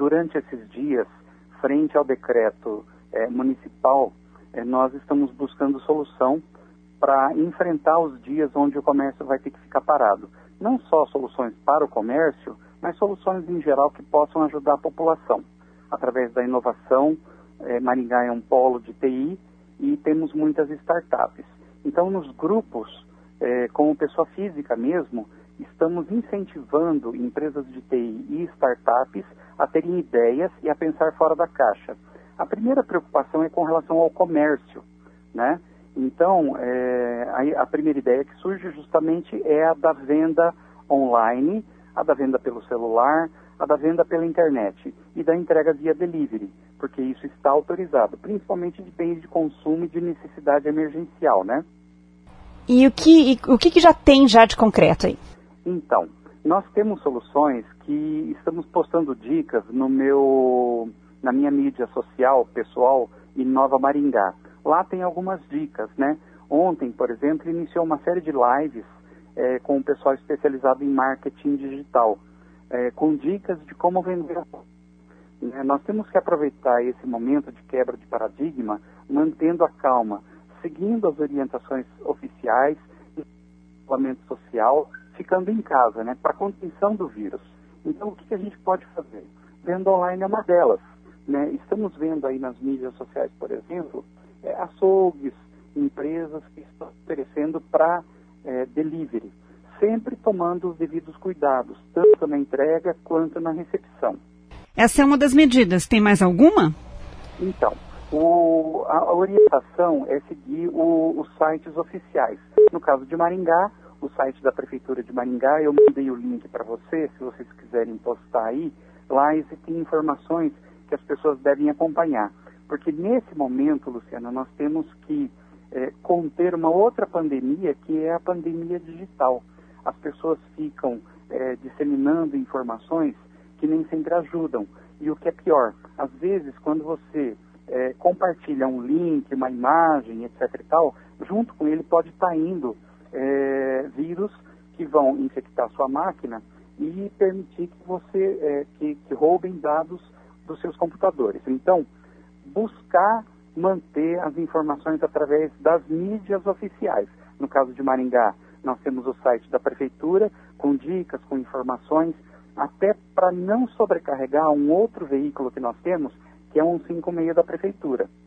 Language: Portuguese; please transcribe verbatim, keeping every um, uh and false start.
durante esses dias, frente ao decreto é, municipal, é, nós estamos buscando solução para enfrentar os dias onde o comércio vai ter que ficar parado. Não só soluções para o comércio, mas soluções em geral que possam ajudar a população. Através da inovação, é, Maringá é um polo de T I e temos muitas startups. Então, nos grupos, é, como pessoa física mesmo, estamos incentivando empresas de T I e startups a terem ideias e a pensar fora da caixa. A primeira preocupação é com relação ao comércio, né? Então, é, a, a primeira ideia que surge justamente é a da venda online, a da venda pelo celular, a da venda pela internet e da entrega via delivery, porque isso está autorizado, principalmente de bens de consumo e de necessidade emergencial, né? E o que, e, o que, que já tem já de concreto aí? Então, nós temos soluções que estamos postando dicas no meu, na minha mídia social pessoal, Inova Maringá. Lá tem algumas dicas, né? Ontem, por exemplo, iniciou uma série de lives é, com o pessoal especializado em marketing digital, é, com dicas de como vender. É, nós temos que aproveitar esse momento de quebra de paradigma, mantendo a calma, seguindo as orientações oficiais, isolamento social, ficando em casa, né, para contenção do vírus. Então, o que, que a gente pode fazer? Venda online é uma delas, né? Estamos vendo aí nas mídias sociais, por exemplo, é, açougues, empresas que estão oferecendo para é, delivery, sempre tomando os devidos cuidados, tanto na entrega quanto na recepção. Essa é uma das medidas. Tem mais alguma? Então, o, a, a orientação é seguir o, os sites oficiais. No caso de Maringá, o site da Prefeitura de Maringá, eu mandei o link para você, se vocês quiserem postar aí. Lá existem informações que as pessoas devem acompanhar. Porque nesse momento, Luciana, nós temos que é, conter uma outra pandemia, que é a pandemia digital. As pessoas ficam é, disseminando informações que nem sempre ajudam. E o que é pior, às vezes, quando você é, compartilha um link, uma imagem, etc e tal, junto com ele pode estar indo É, vírus que vão infectar sua máquina e permitir que você é, que, que roubem dados dos seus computadores. Então, buscar manter as informações através das mídias oficiais. No caso de Maringá, nós temos o site da Prefeitura com dicas, com informações, até para não sobrecarregar um outro veículo que nós temos, que é um cento e cinquenta e seis da Prefeitura.